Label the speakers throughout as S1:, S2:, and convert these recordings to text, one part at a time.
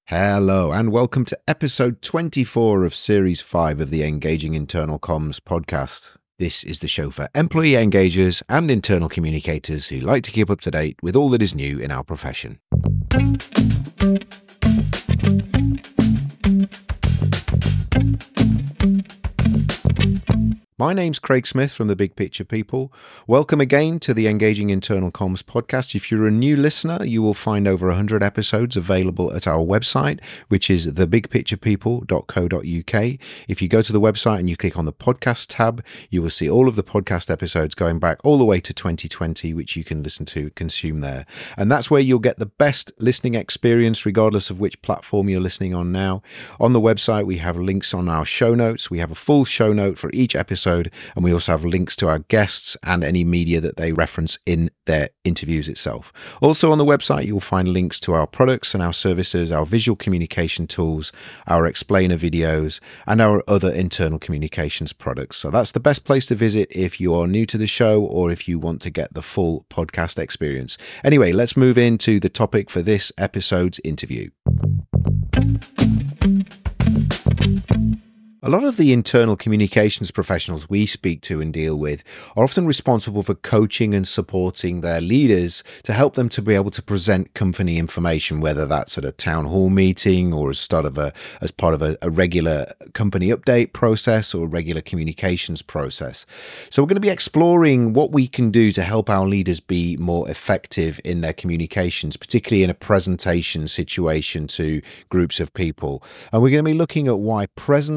S1: Hello, and welcome to episode 24 of Series 5 of the Engaging Internal Comms podcast. This is the show for employee engagers and internal communicators who like to keep up to date with all that is new in our profession. My name's Craig Smith from the Big Picture People. Welcome again to the Engaging Internal Comms podcast. If you're a new listener, you will find over 100 episodes available at our website, which is thebigpicturepeople.co.uk. If you go to the website and you click on the podcast tab, you will see all of the podcast episodes going back all the way to 2020, which you can listen to, consume there. And that's where you'll get the best listening experience, regardless of which platform you're listening on now. On the website, we have links on our show notes. We have a full show note for each episode. And we also have links to our guests and any media that they reference in their interviews itself. Also on the website, you'll find links to our products and our services, our visual communication tools, our explainer videos, and our other internal communications products. So that's the best place to visit if you are new to the show or if you want to get the full podcast experience. Anyway, let's move into the topic for this episode's interview. A lot of the internal communications professionals we speak to and deal with are often responsible for coaching and supporting their leaders to help them to be able to present company information, whether that's at a town hall meeting or as part of a regular company update process or a regular communications process. So we're going to be exploring what we can do to help our leaders be more effective in their communications, particularly in a presentation situation to groups of people. And we're going to be looking at why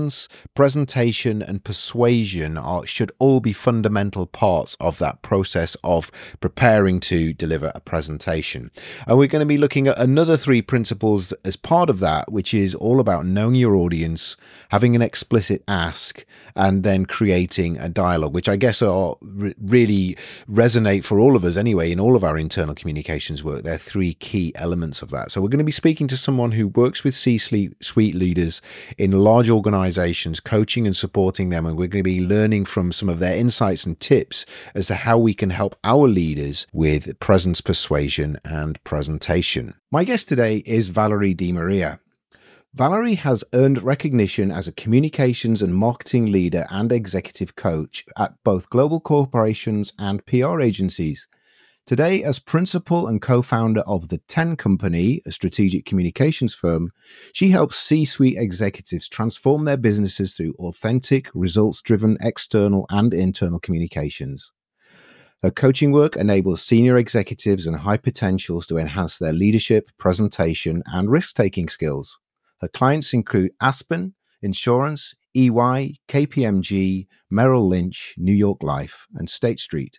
S1: presentation and persuasion should all be fundamental parts of that process of preparing to deliver a presentation. And we're going to be looking at another 3 principles as part of that, which is all about knowing your audience, having an explicit ask, and then creating a dialogue, which I guess are really resonate for all of us anyway in all of our internal communications work. They're 3 key elements of that. So we're going to be speaking to someone who works with C-suite leaders in large organizations, coaching and supporting them, and we're going to be learning from some of their insights and tips as to how we can help our leaders with presence, persuasion, and presentation. My guest today is Valerie DiMaria. Valerie has earned recognition as a communications and marketing leader and executive coach at both global corporations and PR agencies. Today, as principal and co-founder of The 10 Company, a strategic communications firm, she helps C-suite executives transform their businesses through authentic, results-driven external and internal communications. Her coaching work enables senior executives and high potentials to enhance their leadership, presentation, and risk-taking skills. Her clients include Aspen, Insurance, EY, KPMG, Merrill Lynch, New York Life, and State Street.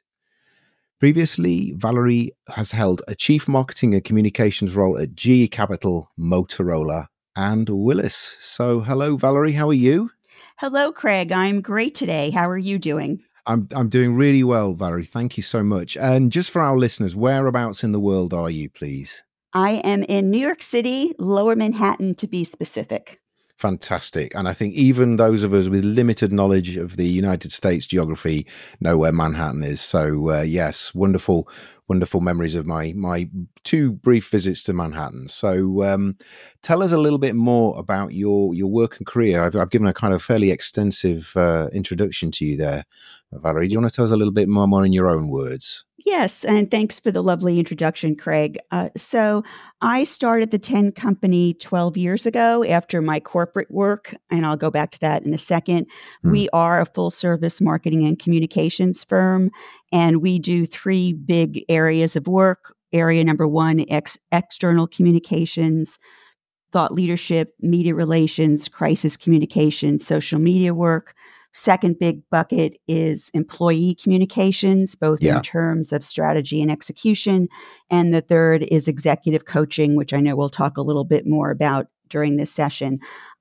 S1: Previously, Valerie has held a chief marketing and communications role at GE Capital, Motorola, and Willis. So, hello, Valerie. How are you?
S2: Hello, Craig. I'm great today. How are you doing?
S1: I'm doing really well, Valerie. Thank you so much. And just for our listeners, whereabouts in the world are you, please?
S2: I am in New York City, Lower Manhattan, to be specific.
S1: Fantastic. And I think even those of us with limited knowledge of the United States geography know where Manhattan is. So yes, wonderful memories of my 2 brief visits to Manhattan. So tell us a little bit more about your work and career. I've given a kind of fairly extensive introduction to you there, Valerie. Do you want to tell us a little bit more in your own words?
S2: Yes, and thanks for the lovely introduction, Craig. So I started the 10 Company 12 years ago after my corporate work, and I'll go back to that in a second. We are a full-service marketing and communications firm, and we do 3 big areas of work. Area number 1, external communications, thought leadership, media relations, crisis communication, social media work. Second big bucket is employee communications, both in terms of strategy and execution. And the third is executive coaching, which I know we'll talk a little bit more about during this session.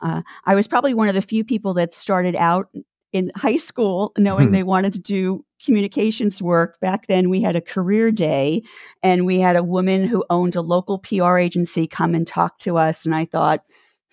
S2: I was probably one of the few people that started out in high school knowing they wanted to do communications work. Back then we had a career day and we had a woman who owned a local PR agency come and talk to us. And I thought,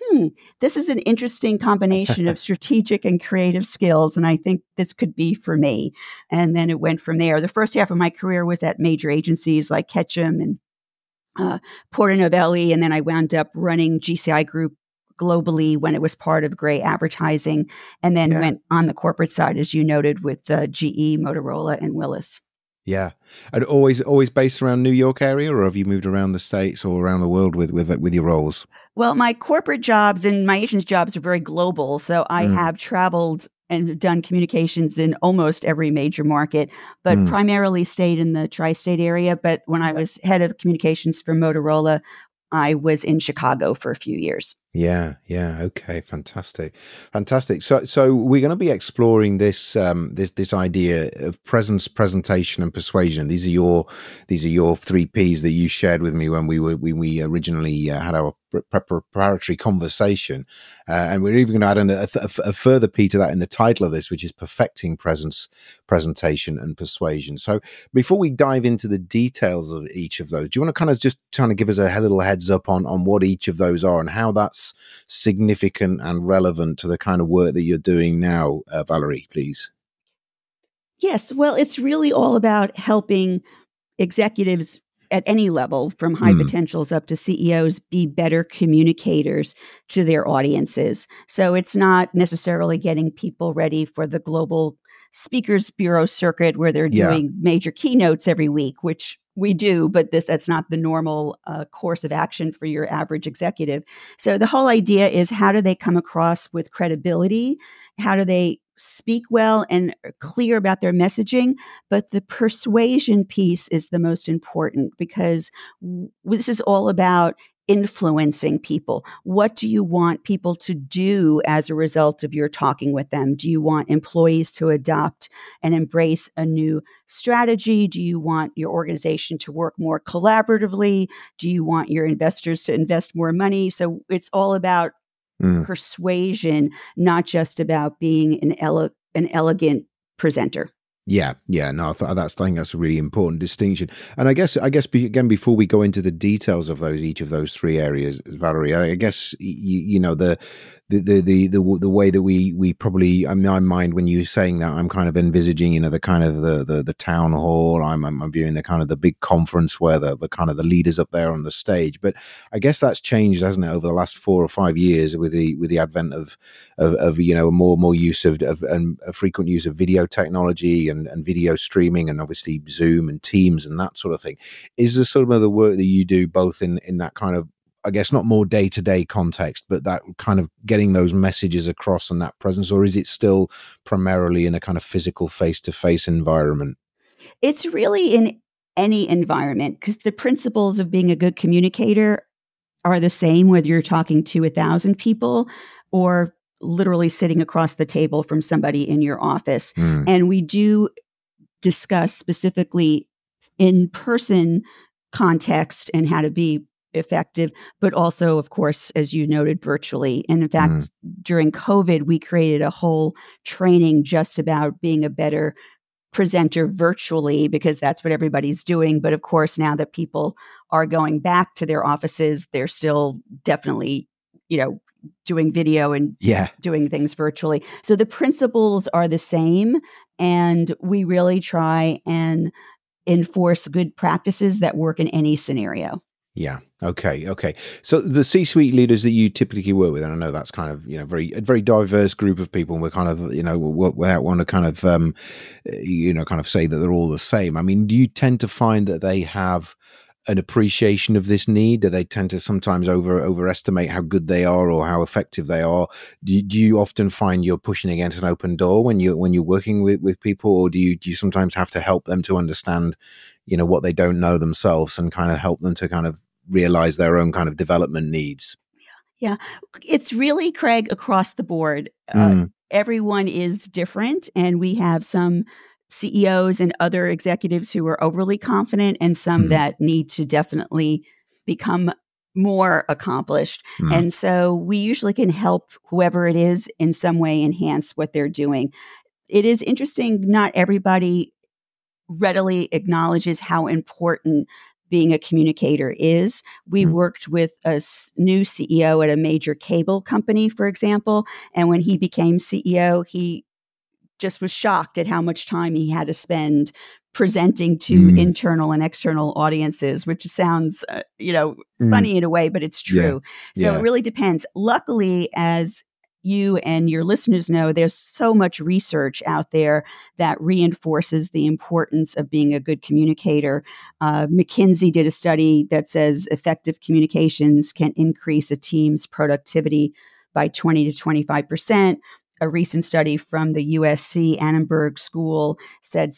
S2: this is an interesting combination of strategic and creative skills, and I think this could be for me. And then it went from there. The first half of my career was at major agencies like Ketchum and Porter Novelli, and then I wound up running GCI Group globally when it was part of Gray Advertising, and then
S1: Yeah.
S2: went on the corporate side, as you noted, with GE, Motorola, and Willis.
S1: Yeah. And always based around New York area, or have you moved around the States or around the world with your roles?
S2: Well, my corporate jobs and my agent's jobs are very global. So I
S1: Mm,
S2: have traveled and done communications in almost every major market, but
S1: mm.
S2: primarily stayed in the tri-state area. But when I was head of communications for Motorola, I was in Chicago for a few years.
S1: Yeah, yeah, okay, fantastic, fantastic. So we're going to be exploring this idea of presence, presentation, and persuasion. These are your three P's that you shared with me when we originally had our preparatory conversation, and we're even going to add a further P to that in the title of this, which is perfecting presence, presentation, and persuasion. So before we dive into the details of each of those, do you want to kind of just trying to give us a little heads up on what each of those are and how that's significant and relevant to the kind of work that you're doing now, Valerie, please?
S2: Yes, well, it's really all about helping executives at any level, from high
S1: Mm,
S2: potentials up to CEOs, be better communicators to their audiences. So it's not necessarily getting people ready for the global speakers bureau circuit where they're
S1: yeah.
S2: doing major keynotes every week, which we do, but that's not the normal course of action for your average executive. So the whole idea is, how do they come across with credibility? How do they speak well and are clear about their messaging? But the persuasion piece is the most important, because this is all about influencing people. What do you want people to do as a result of your talking with them? Do you want employees to adopt and embrace a new strategy? Do you want your organization to work more collaboratively? Do you want your investors to invest more money? So it's all about
S1: Mm.
S2: persuasion, not just about being an elegant presenter.
S1: Yeah, yeah, no, I think that's a really important distinction. And again, before we go into the details of each of those three areas, Valerie, I guess you know the way that we probably, in my mind, when you're saying that, I'm kind of envisaging, the kind of the town hall. I'm viewing the kind of the big conference where the kind of the leaders up there on the stage. But I guess that's changed, hasn't it, over the last 4 or 5 years with the advent of a more and more use of and a frequent use of video technology and video streaming, and obviously Zoom and Teams and that sort of thing. Is there some of the work that you do both in that kind of, I guess, not more day-to-day context, but that kind of getting those messages across and that presence, or is it still primarily in a kind of physical face-to-face environment?
S2: It's really in any environment, because the principles of being a good communicator are the same whether you're talking to 1,000 people or literally sitting across the table from somebody in your office.
S1: Mm,
S2: And we do discuss specifically in person context and how to be effective, but also, of course, as you noted, virtually. And in
S1: mm,
S2: fact, during COVID, we created a whole training just about being a better presenter virtually, because that's what everybody's doing. But of course, now that people are going back to their offices, they're still definitely, doing video and
S1: yeah.
S2: doing things virtually. So the principles are the same. And we really try and enforce good practices that work in any scenario.
S1: Yeah. Okay. Okay. So the C-suite leaders that you typically work with, and I know that's kind of a very diverse group of people, and we're kind of without want to kind of kind of say that they're all the same. I mean, do you tend to find that they have an appreciation of this need? Do they tend to sometimes overestimate how good they are or how effective they are? Do you often find you're pushing against an open door when you're working with people, or do you sometimes have to help them to understand, what they don't know themselves, and kind of help them to kind of realize their own kind of development needs?
S2: Yeah. It's really, Craig, across the board.
S1: Mm,
S2: Everyone is different, and we have some CEOs and other executives who are overly confident, and some
S1: mm,
S2: that need to definitely become more accomplished.
S1: mm,
S2: And so we usually can help whoever it is in some way enhance what they're doing. It is interesting, not everybody readily acknowledges how important being a communicator is. We
S1: mm.
S2: worked with a new CEO at a major cable company, for example, and when he became CEO, he just was shocked at how much time he had to spend presenting to internal and external audiences, which sounds, funny in a way, but it's true. So it really depends. Luckily, as you and your listeners know, there's so much research out there that reinforces the importance of being a good communicator. McKinsey did a study that says effective communications can increase a team's productivity by 20 to 25%. A recent study from the USC Annenberg School said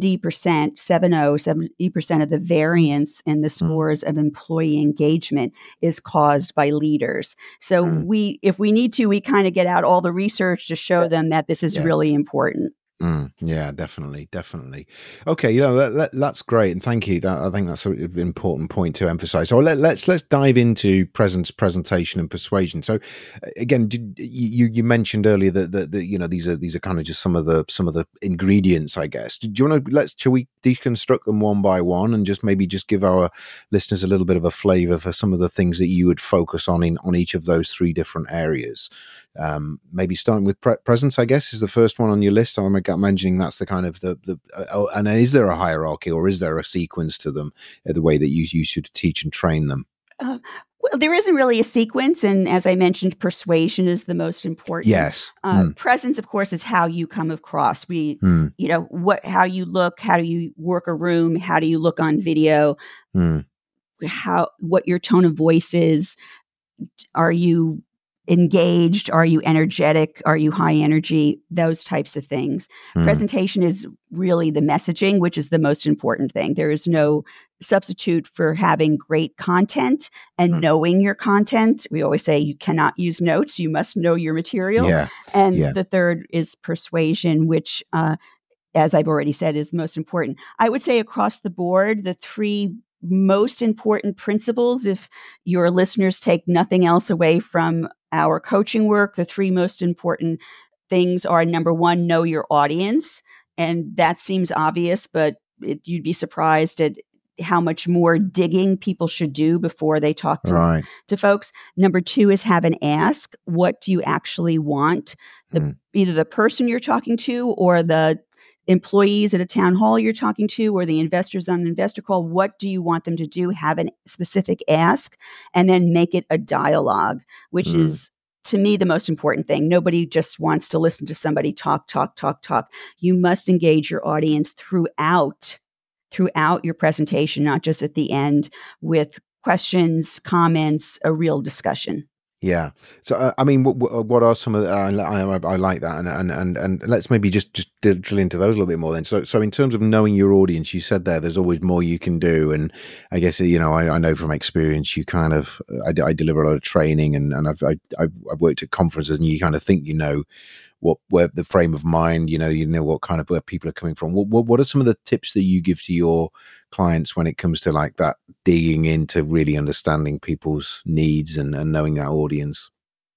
S2: 70% of the variance in the scores of employee engagement is caused by leaders. So if we need to, we kind of get out all the research to show them that this is really important.
S1: Yeah, definitely. Okay, that's great, and thank you. I think that's an important point to emphasize. So let's dive into presentation, and persuasion. So again, you mentioned earlier that these are kind of just some of the ingredients, I guess. Do you want to shall we deconstruct them one by one and just give our listeners a little bit of a flavor for some of the things that you would focus on each of those three different areas? Maybe starting with presence, I guess, is the first one on your list. I'm mentioning that's the kind of and is there a hierarchy, or is there a sequence to them, the way that you should teach and train them?
S2: Well, there isn't really a sequence, and as I mentioned, persuasion is the most important.
S1: Yes.
S2: Presence, of course, is how you come across. How you look, how do you work a room, how do you look on video, what your tone of voice is. Are you engaged? Are you energetic? Are you high energy? Those types of things. Presentation is really the messaging, which is the most important thing. There is no substitute for having great content and knowing your content. We always say you cannot use notes. You must know your material. The third is persuasion, which, as I've already said, is the most important. I would say across the board, the three most important principles, if your listeners take nothing else away from our coaching work, the three most important things are: number one, know your audience. And that seems obvious, but you'd be surprised at how much more digging people should do before they talk to folks. Number two is have an ask. What do you actually want? Either the person you're talking to, or the employees at a town hall you're talking to, or the investors on an investor call. What do you want them to do? Have a specific ask, and then make it a dialogue, which is, to me, the most important thing. Nobody just wants to listen to somebody talk. You must engage your audience throughout your presentation, not just at the end, with questions, comments, a real discussion.
S1: Yeah. So, I mean, what are some of the, I like that. And let's maybe just drill into those a little bit more then. So in terms of knowing your audience, you said there's always more you can do. And I guess, I know from experience, you kind of, I deliver a lot of training, and I've worked at conferences, and you kind of think, where the frame of mind, what kind of where people are coming from. What are some of the tips that you give to your clients when it comes to like that digging into really understanding people's needs and knowing that audience?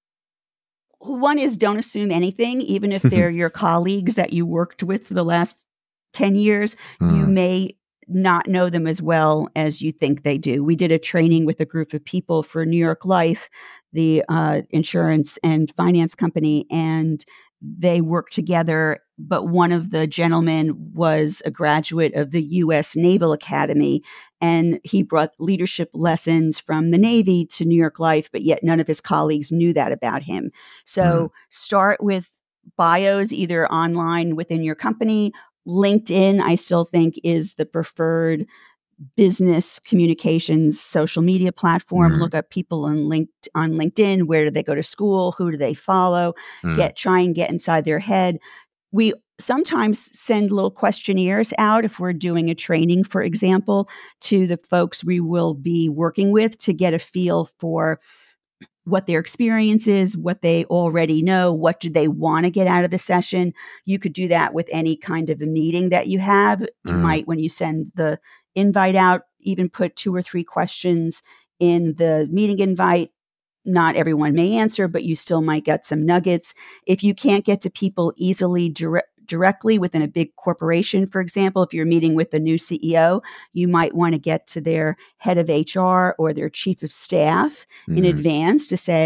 S2: One is, don't assume anything, even if they're your colleagues that you worked with for the last 10 years. You may not know them as well as you think they do. We did a training with a group of people for New York Life, the insurance and finance company, and they worked together, but one of the gentlemen was a graduate of the U.S. Naval Academy, and he brought leadership lessons from the Navy to New York Life, but yet none of his colleagues knew that about him. So start with bios, either online within your company. LinkedIn, I still think, is the preferred business communications social media platform. Look up people on LinkedIn. Where do they go to school? Who do they follow? Try and get inside their head. We sometimes send little questionnaires out if we're doing a training, for example, to the folks we will be working with, to get a feel for what their experience is, what they already know, what do they want to get out of the session. You could do that with any kind of a meeting that you have. You might, when you send the invite out, even put 2 or 3 questions in the meeting invite. Not everyone may answer, but you still might get some nuggets. If you can't get to people easily directly within a big corporation, for example, if you're meeting with a new CEO, you might want to get to their head of HR or their chief of staff in advance to say,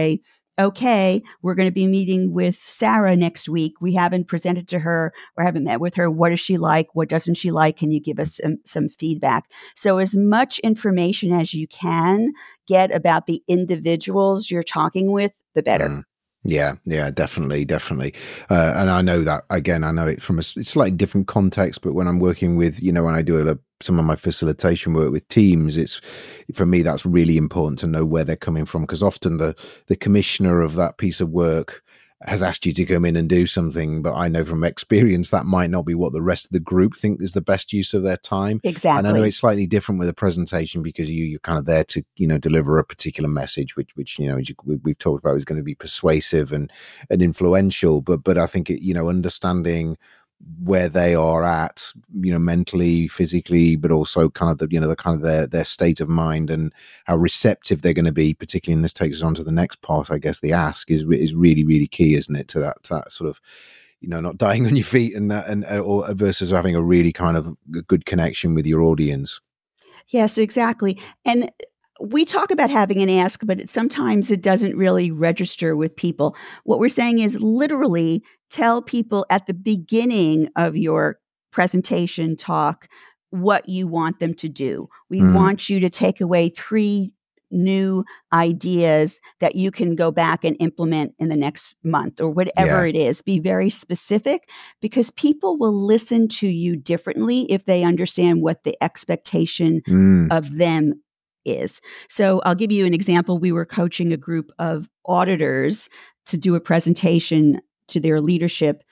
S2: okay, we're going to be meeting with Sarah next week. We haven't presented to her or haven't met with her. What does she like? What doesn't she like? Can you give us some feedback? So as much information as you can get about the individuals you're talking with, the better.
S1: Yeah, definitely. And I know that, again, I know it from a slightly different context, but when I'm working with, when I do some of my facilitation work with teams, for me, that's really important to know where they're coming from, because often the commissioner of that piece of work has asked you to come in and do something, but I know from experience that might not be what the rest of the group think is the best use of their time.
S2: Exactly.
S1: And I know it's slightly different with a presentation, because you're kind of there to, deliver a particular message, which we've talked about is going to be persuasive and influential. But I think understanding where they are at, mentally, physically, but also kind of the kind of their state of mind and how receptive they're going to be, particularly, and this takes us on to the next part, I guess. The ask is really, really key, isn't it, to that sort of, not dying on your feet or versus having a really kind of good connection with your audience.
S2: Yes, exactly. And we talk about having an ask, but sometimes it doesn't really register with people. What we're saying is literally tell people at the beginning of your presentation talk what you want them to do. We want you to take away 3 new ideas that you can go back and implement in the next month or whatever it is. Be very specific, because people will listen to you differently if they understand what the expectation of them is. So I'll give you an example. We were coaching a group of auditors to do a presentation to their leadership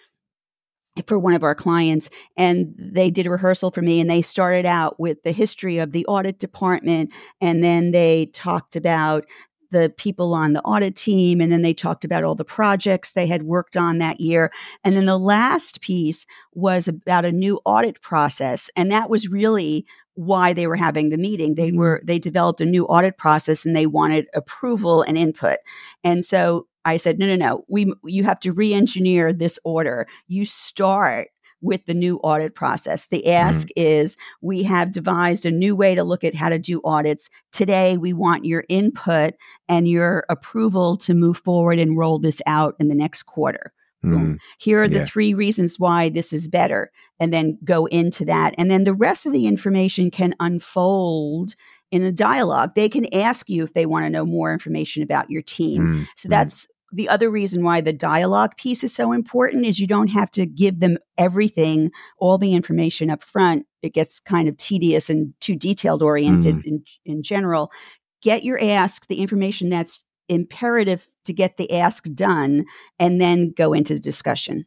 S2: for one of our clients, and they did a rehearsal for me, and they started out with the history of the audit department, and then they talked about the people on the audit team, and then they talked about all the projects they had worked on that year. And then the last piece was about a new audit process, and that was really why they were having the meeting. They developed a new audit process, and they wanted approval and input. And so I said, no. You have to re-engineer this order. You start with the new audit process. The ask is, we have devised a new way to look at how to do audits. Today, we want your input and your approval to move forward and roll this out in the next quarter. Boom. Here are the 3 reasons why this is better, and then go into that. And then the rest of the information can unfold in a dialogue. They can ask you if they want to know more information about your team. So that's the other reason why the dialogue piece is so important, is you don't have to give them everything, all the information up front. It gets kind of tedious and too detailed oriented in general. Get your ask, the information that's imperative to get the ask done, and then go into the discussion.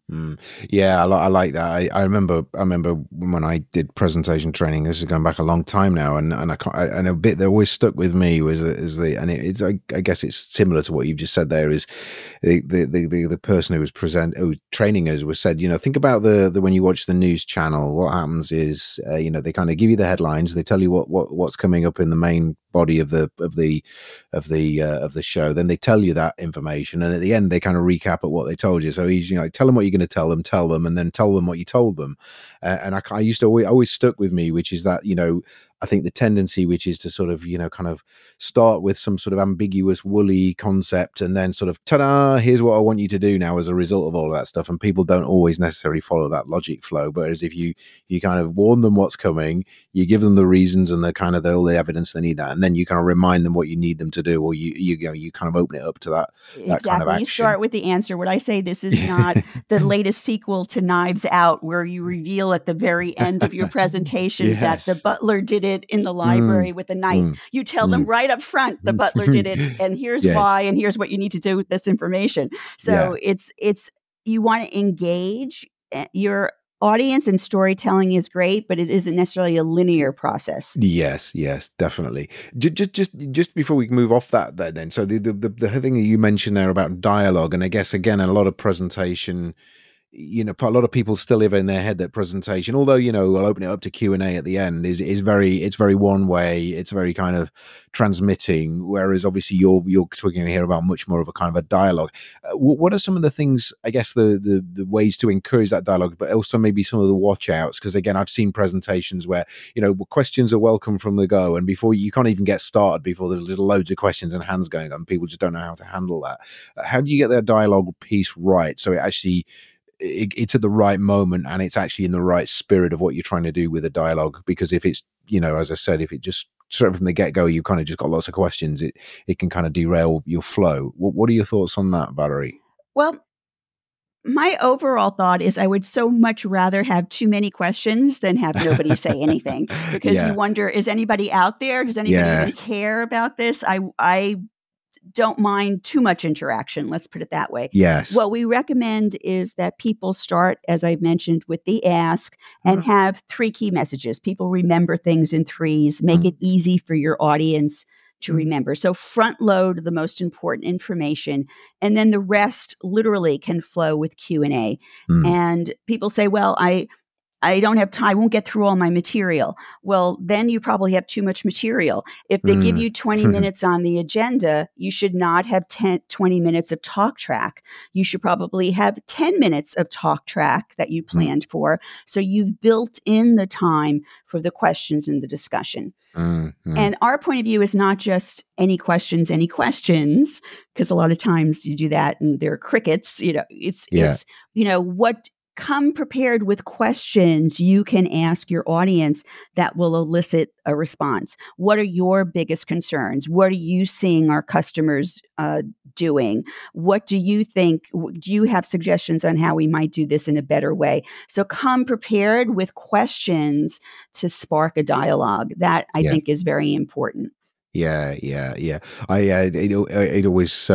S1: Yeah, I like that. I remember when I did presentation training. This is going back a long time now, and a bit that always stuck with me was I guess it's similar to what you've just said. There is the person who was training us was said, think about the when you watch the news channel, what happens is they kind of give you the headlines, they tell you what's coming up in the main body of the show, then they tell you that information, and at the end they kind of recap at what they told you. So he's tell them what you're going to tell them, and then tell them what you told them. And I used to always stuck with me, which is that I think the tendency, which is to sort of kind of start with some sort of ambiguous woolly concept, and then sort of ta-da, here's what I want you to do now as a result of all of that stuff, and people don't always necessarily follow that logic flow. But as if you kind of warn them what's coming, you give them the reasons and the kind of all the evidence they need, that, and then you kind of remind them what you need them to do, or you kind of open it up to that kind of action.
S2: You start with the answer. What I say, this is not the latest sequel to Knives Out, where you reveal at the very end of your presentation that the butler did it in the library with a knife. You tell them right up front, the butler did it, and here's why, and here's what you need to do with this information. So it's you want to engage your audience, and storytelling is great, but it isn't necessarily a linear process.
S1: Yes, definitely. Just before we move off that, then, so the thing that you mentioned there about dialogue, and I guess again, a lot of presentation, a lot of people still have in their head that presentation, although, we'll open it up to Q&A at the end, is very one way. It's very kind of transmitting, whereas obviously you're talking here about much more of a kind of a dialogue. What are some of the things, I guess, the ways to encourage that dialogue, but also maybe some of the watch outs? Because again, I've seen presentations where, questions are welcome from the go, and before you can't even get started before there's loads of questions and hands going up, and people just don't know how to handle that. How do you get that dialogue piece right so it actually it's at the right moment and it's actually in the right spirit of what you're trying to do with a dialogue? Because if it's, as I said, if it just sort of from the get-go you've kind of just got lots of questions, it can kind of derail your flow. What are your thoughts on that, Valerie?
S2: Well, my overall thought is I would so much rather have too many questions than have nobody say anything, because you wonder, is anybody out there? Does anybody even care about this? I don't mind too much interaction. Let's put it that way.
S1: Yes.
S2: What we recommend is that people start, as I mentioned, with the ask and have 3 key messages. People remember things in 3s, make it easy for your audience to remember. So front load the most important information, and then the rest literally can flow with Q&A. And people say, well, I don't have time. I won't get through all my material. Well, then you probably have too much material. If they give you 20 minutes on the agenda, you should not have 20 minutes of talk track. You should probably have 10 minutes of talk track that you planned for. So you've built in the time for the questions and the discussion. And our point of view is not just any questions, because a lot of times you do that and there are crickets. It's what. Come prepared with questions you can ask your audience that will elicit a response. What are your biggest concerns? What are you seeing our customers doing? What do you think? Do you have suggestions on how we might do this in a better way? So come prepared with questions to spark a dialogue. That I think is very important.
S1: Yeah. It always,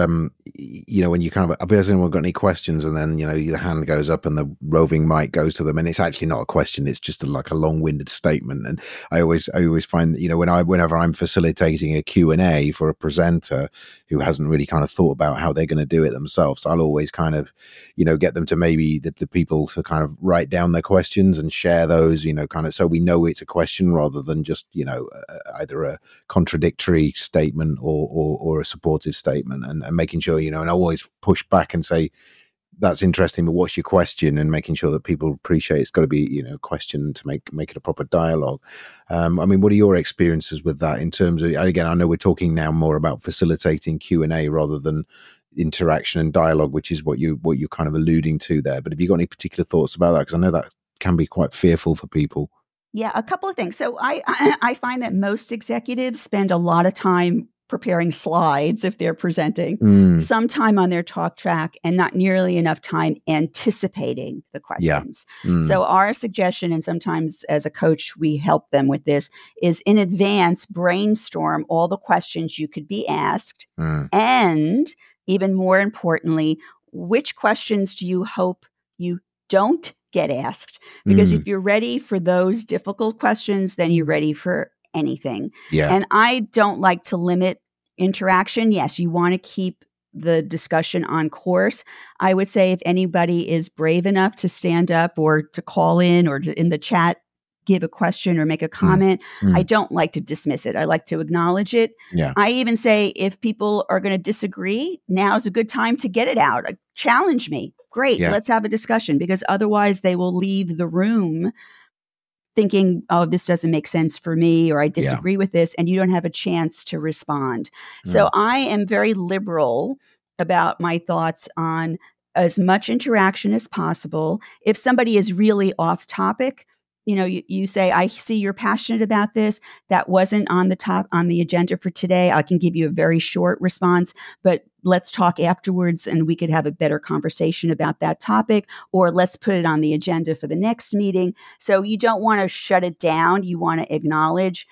S1: when you kind of, has anyone got any questions? And then, the hand goes up and the roving mic goes to them, and it's actually not a question. It's just like a long-winded statement. And I always find that, whenever I'm facilitating a Q&A for a presenter who hasn't really kind of thought about how they're going to do it themselves, I'll always kind of, get them to maybe the people to kind of write down their questions and share those, kind of, so we know it's a question rather than just, either a contradictory statement or a supportive statement, and making sure, and I always push back and say, that's interesting, but what's your question? And making sure that people appreciate it's got to be, a question to make it a proper dialogue. What are your experiences with that in terms of, again, I know we're talking now more about facilitating Q&A rather than interaction and dialogue, which is what you're kind of alluding to there. But have you got any particular thoughts about that? Because I know that can be quite fearful for people.
S2: Yeah, a couple of things. So I find that most executives spend a lot of time preparing slides if they're presenting, some time on their talk track, and not nearly enough time anticipating the questions. So our suggestion, and sometimes as a coach we help them with this, is in advance brainstorm all the questions you could be asked, and even more importantly, which questions do you hope you don't get asked? Because if you're ready for those difficult questions, then you're ready for anything. And I don't like to limit interaction. Yes, you want to keep the discussion on course. I would say if anybody is brave enough to stand up or to call in or in the chat give a question or make a comment, I don't like to dismiss it. I like to acknowledge it. I even say if people are going to disagree, now's a good time to get it out. Challenge me. Great. Let's have a discussion, because otherwise they will leave the room thinking, oh, this doesn't make sense for me, or I disagree with this, and you don't have a chance to respond. So I am very liberal about my thoughts on as much interaction as possible. If somebody is really off topic, you say, I see you're passionate about this. That wasn't on the agenda for today. I can give you a very short response, but let's talk afterwards and we could have a better conversation about that topic, or let's put it on the agenda for the next meeting. So you don't want to shut it down. You want to acknowledge,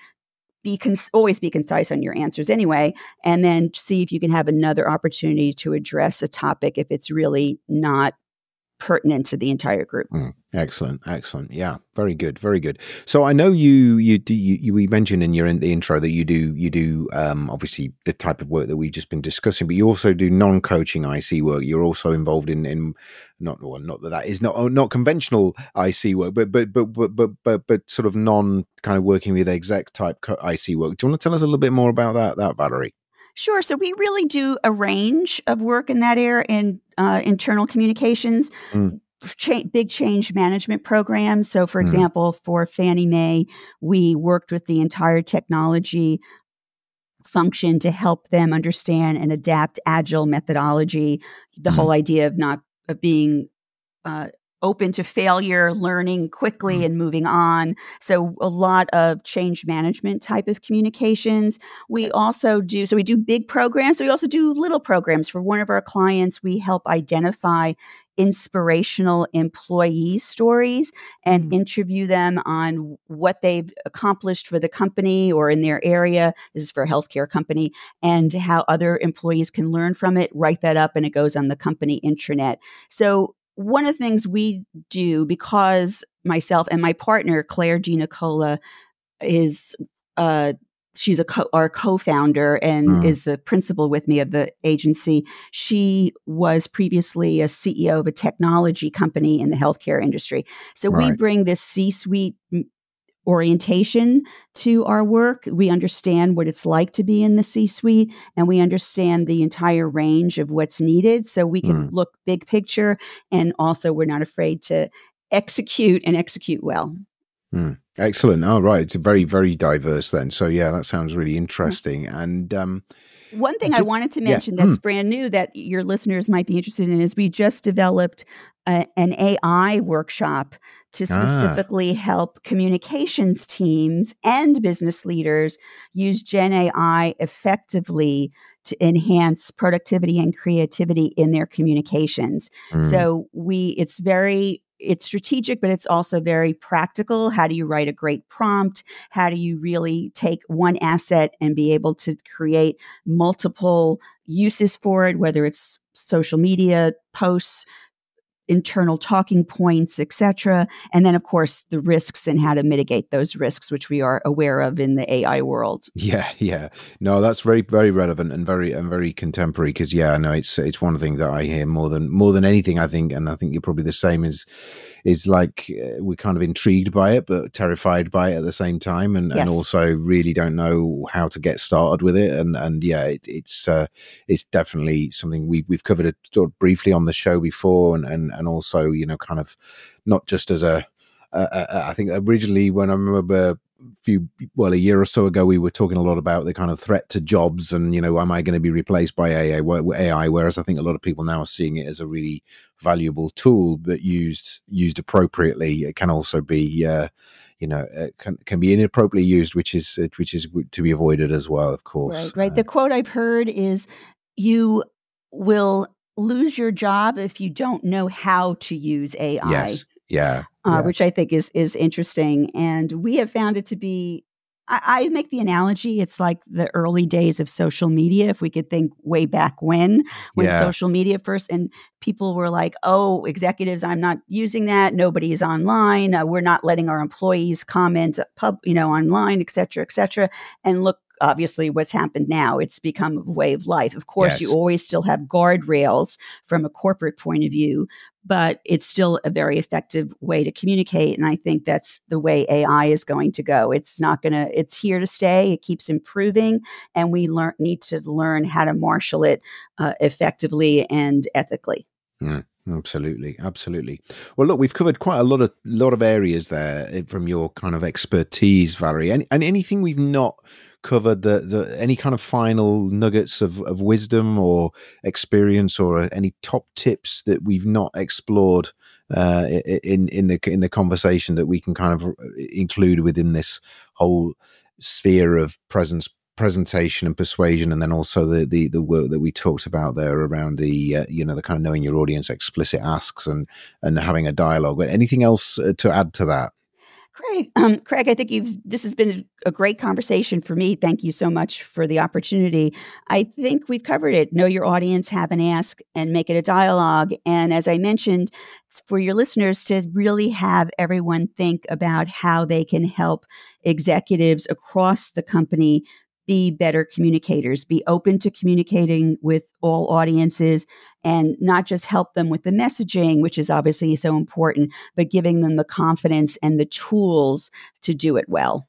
S2: always be concise on your answers anyway, and then see if you can have another opportunity to address a topic if it's really not pertinent to the entire group.
S1: Excellent. Yeah, very good, very good. So I know we mentioned in the intro that you do obviously the type of work that we've just been discussing, but you also do non-coaching IC work. You're also involved in not that is not conventional IC work, but sort of non kind of working with exec type IC work. Do you want to tell us a little bit more about that, Valerie?
S2: Sure. So we really do a range of work in that area in internal communications. Big change management programs. So, for example, for Fannie Mae, we worked with the entire technology function to help them understand and adapt agile methodology. The whole idea of being open to failure, learning quickly and moving on. So a lot of change management type of communications. We do big programs. So we also do little programs. For one of our clients, we help identify inspirational employee stories and interview them on what they've accomplished for the company or in their area. This is for a healthcare company, and how other employees can learn from it, write that up, and it goes on the company intranet. So one of the things we do, because myself and my partner, Claire Ginicola, is she's our co-founder and is the principal with me of the agency. She was previously a CEO of a technology company in the healthcare industry. So we bring this C-suite orientation to our work. We understand what it's like to be in the C-suite, and we understand the entire range of what's needed. So we can look big picture, and also we're not afraid to execute well.
S1: Excellent. All right. It's very, very diverse then. So yeah, that sounds really interesting. And
S2: one thing I wanted to mention that's brand new that your listeners might be interested in is we just developed an AI workshop to specifically help communications teams and business leaders use Gen AI effectively to enhance productivity and creativity in their communications. So it's strategic, but it's also very practical. How do you write a great prompt? How do you really take one asset and be able to create multiple uses for it, whether it's social media posts, internal talking points, etc. And then, of course, the risks and how to mitigate those risks, which we are aware of in the AI world.
S1: Yeah. No, that's very, very relevant and very contemporary. Because I know it's one thing that I hear more than anything. I think, and I think you're probably the same. Is like we're kind of intrigued by it, but terrified by it at the same time, and also really don't know how to get started with it. And it's definitely something we've covered it sort of briefly on the show before, and also kind of not just as I think originally when I remember a year or so ago, we were talking a lot about the kind of threat to jobs and, am I going to be replaced by AI? Whereas I think a lot of people now are seeing it as a really valuable tool, but used appropriately. It can also be, can be inappropriately used, which is to be avoided as well, of course.
S2: Right. The quote I've heard is, "You will lose your job if you don't know how to use AI."
S1: Yes. Yeah.
S2: Which I think is interesting. And we have found it to be, I make the analogy, it's like the early days of social media. If we could think way back when social media first, and people were like, oh, executives, I'm not using that. Nobody's online. We're not letting our employees comment online, et cetera. And look, obviously what's happened now, it's become a way of life. Of course, you always still have guardrails from a corporate point of view, but it's still a very effective way to communicate. And I think that's the way AI is going to go. It's here to stay. It keeps improving, and we need to learn how to marshal it effectively and ethically.
S1: Absolutely. Well, look, we've covered quite a lot of areas there from your kind of expertise, Valerie. And anything we've not covered, any kind of final nuggets of wisdom or experience, or any top tips that we've not explored in the conversation that we can kind of include within this whole sphere of presentation and persuasion, and then also the work that we talked about there around the the kind of knowing your audience, explicit asks, and having a dialogue. Anything else to add to that?
S2: Craig, I think this has been a great conversation for me. Thank you so much for the opportunity. I think we've covered it. Know your audience, have an ask, and make it a dialogue. And as I mentioned, it's for your listeners to really have everyone think about how they can help executives across the company be better communicators, be open to communicating with all audiences, and not just help them with the messaging, which is obviously so important, but giving them the confidence and the tools to do it well.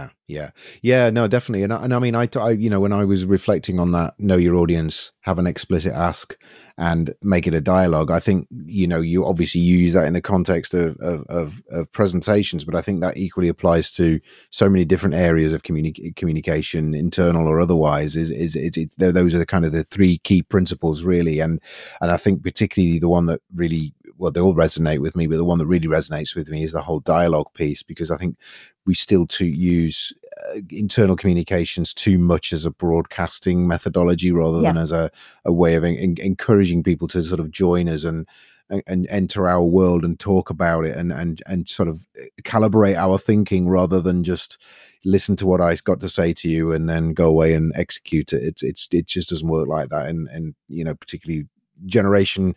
S1: Yeah. No, definitely. And I mean, I, when I was reflecting on that, know your audience, have an explicit ask, and make it a dialogue. I think you obviously use that in the context of presentations, but I think that equally applies to so many different areas of communication, internal or otherwise. Those are the kind of the three key principles, really, and I think particularly the one that really. Well, they all resonate with me, but the one that really resonates with me is the whole dialogue piece, because I think we still use internal communications too much as a broadcasting methodology rather than as a way of encouraging people to sort of join us and enter our world and talk about it and sort of calibrate our thinking rather than just listen to what I got to say to you and then go away and execute it. It just doesn't work like that. And particularly Generation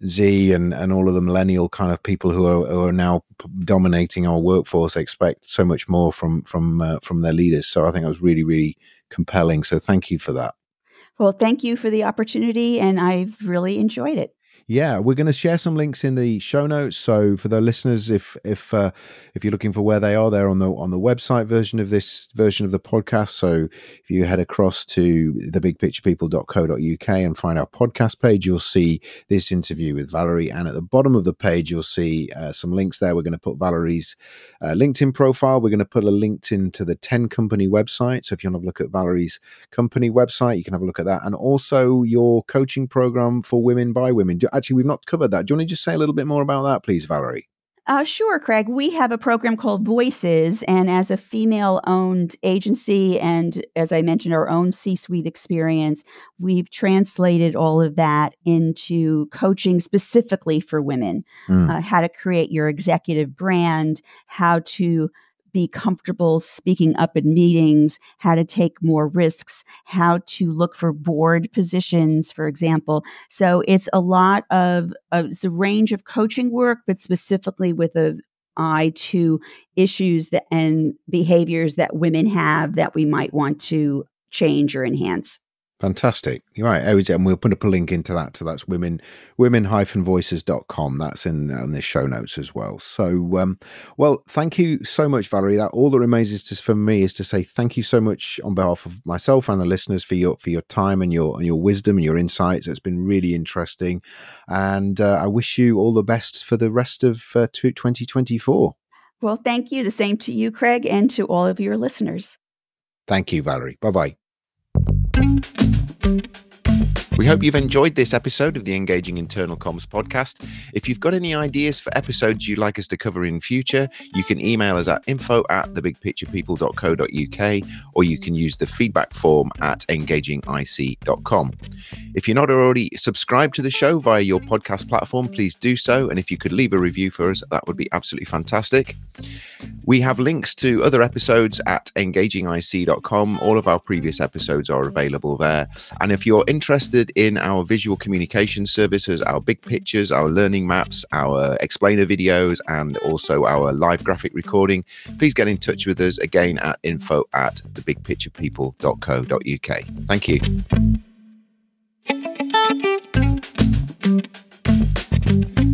S1: Z and all of the millennial kind of people who are now dominating our workforce expect so much more from their leaders. So I think it was really, really compelling. So thank you for that.
S2: Well, thank you for the opportunity, and I've really enjoyed it.
S1: Yeah, we're going to share some links in the show notes. So for the listeners, if you're looking for where they are, they're on the website version of this version of the podcast. So if you head across to thebigpicturepeople.co.uk and find our podcast page, you'll see this interview with Valerie. And at the bottom of the page, you'll see some links there. We're going to put Valerie's LinkedIn profile. We're going to put a link into the 10 company website. So if you want to look at Valerie's company website, you can have a look at that. And also your coaching program for women by women. Actually, we've not covered that. Do you want to just say a little bit more about that, please, Valerie?
S2: Sure, Craig. We have a program called Voices, and as a female-owned agency and, as I mentioned, our own C-suite experience, we've translated all of that into coaching specifically for women, how to create your executive brand, how to be comfortable speaking up in meetings, how to take more risks, how to look for board positions, for example. So it's a lot of it's a range of coaching work, but specifically with an eye to issues and behaviors that women have that we might want to change or enhance.
S1: Fantastic. You're right. And we'll put a link into that. So that's women-voices.com. That's in the show notes as well. So, well, thank you so much, Valerie. That all that remains for me is to say thank you so much on behalf of myself and the listeners for your time and your wisdom and your insights. It's been really interesting. And I wish you all the best for the rest of 2024.
S2: Well, thank you. The same to you, Craig, and to all of your listeners.
S1: Thank you, Valerie. Bye-bye. We hope you've enjoyed this episode of the Engaging Internal Comms podcast. If you've got any ideas for episodes you'd like us to cover in future, you can email us at info@thebigpicturepeople.co.uk, or you can use the feedback form at engagingic.com. If you're not already subscribed to the show via your podcast platform, please do so. And if you could leave a review for us, that would be absolutely fantastic. We have links to other episodes at engagingic.com. All of our previous episodes are available there. And if you're interested in our visual communication services, our big pictures, our learning maps, our explainer videos, and also our live graphic recording, please get in touch with us again at info@thebigpicturepeople.co.uk. Thank you.